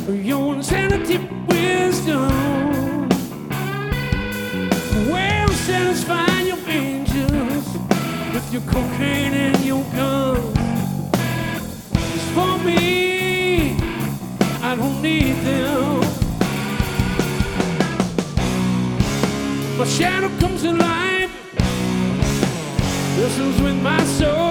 your insanity wisdom will satisfy your angels with your cocaine and your guns. As for me, I don't need them. My shadow comes to life, listens with my soul.